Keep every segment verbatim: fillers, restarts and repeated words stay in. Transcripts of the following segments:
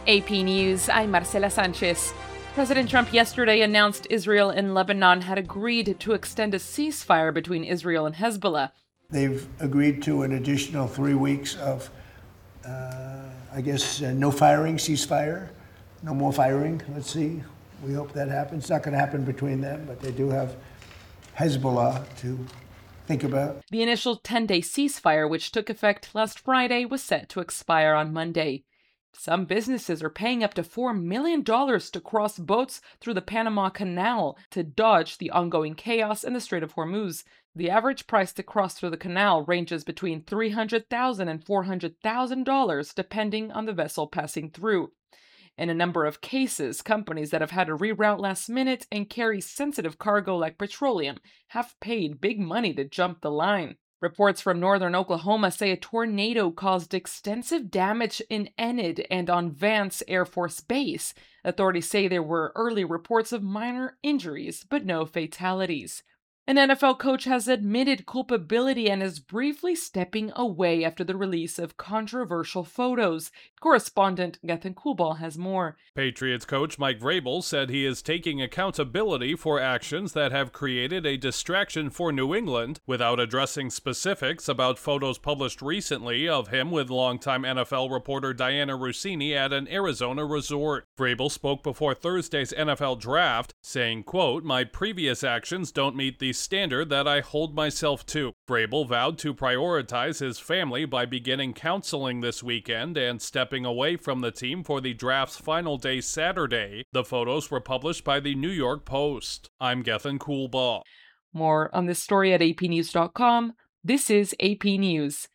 A P News, I'm Marcela Sanchez. President Trump yesterday announced Israel and Lebanon had agreed to extend a ceasefire between Israel and Hezbollah. They've agreed to an additional three weeks of, uh, I guess, uh, no firing, ceasefire, no more firing. Let's see. We hope that happens. It's not going to happen between them, but they do have Hezbollah to think about. The initial ten-day ceasefire, which took effect last Friday, was set to expire on Monday. Some businesses are paying up to four million dollars to cross boats through the Panama Canal to dodge the ongoing chaos in the Strait of Hormuz. The average price to cross through the canal ranges between three hundred thousand dollars and four hundred thousand dollars, depending on the vessel passing through. In a number of cases, companies that have had to reroute last minute and carry sensitive cargo like petroleum have paid big money to jump the line. Reports from northern Oklahoma say a tornado caused extensive damage in Enid and on Vance Air Force Base. Authorities say there were early reports of minor injuries, but no fatalities. An N F L coach has admitted culpability and is briefly stepping away after the release of controversial photos. Correspondent Gethin Kulbal has more. Patriots coach Mike Vrabel said he is taking accountability for actions that have created a distraction for New England, without addressing specifics about photos published recently of him with longtime N F L reporter Diana Rossini at an Arizona resort. Vrabel spoke before Thursday's N F L draft, saying, quote, "My previous actions don't meet the standard that I hold myself to." Vrabel vowed to prioritize his family by beginning counseling this weekend and stepping away from the team for the draft's final day Saturday. The photos were published by the New York Post. I'm Gethin Kulbal. More on this story at A P news dot com. This is A P News.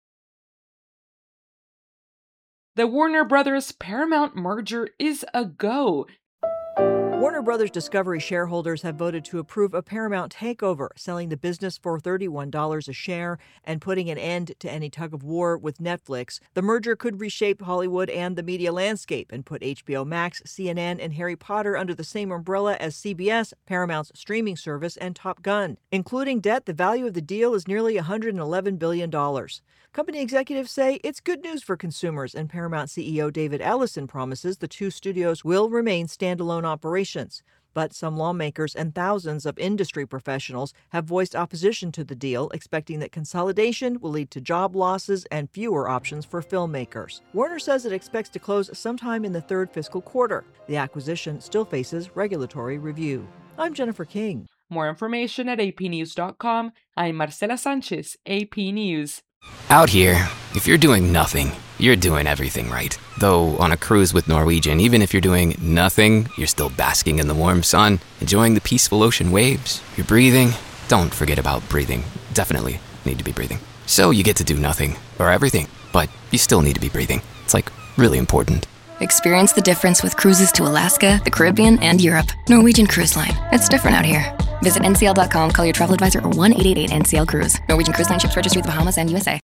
The Warner Brothers Paramount merger is a go. Warner Brothers Discovery shareholders have voted to approve a Paramount takeover, selling the business for thirty-one dollars a share and putting an end to any tug-of-war with Netflix. The merger could reshape Hollywood and the media landscape and put H B O Max, C N N, and Harry Potter under the same umbrella as C B S, Paramount's streaming service, and Top Gun. Including debt, the value of the deal is nearly one hundred eleven billion dollars. Company executives say it's good news for consumers, and Paramount C E O David Ellison promises the two studios will remain standalone operations. But some lawmakers and thousands of industry professionals have voiced opposition to the deal, expecting that consolidation will lead to job losses and fewer options for filmmakers. Warner says it expects to close sometime in the third fiscal quarter. The acquisition still faces regulatory review. I'm Jennifer King. More information at A P news dot com. I'm Marcela Sanchez, A P News. Out here, if you're doing nothing, you're doing everything right. Though on a cruise with Norwegian, even if you're doing nothing, you're still basking in the warm sun, enjoying the peaceful ocean waves. You're breathing. Don't forget about breathing. Definitely need to be breathing. So you get to do nothing, or everything, but you still need to be breathing. It's like really important. Experience the difference with cruises to Alaska, the Caribbean, and Europe. Norwegian Cruise Line. It's different out here. Visit N C L dot com, call your travel advisor, or one eight eight eight N C L Cruise. Norwegian Cruise Line ships registry the Bahamas and U S A.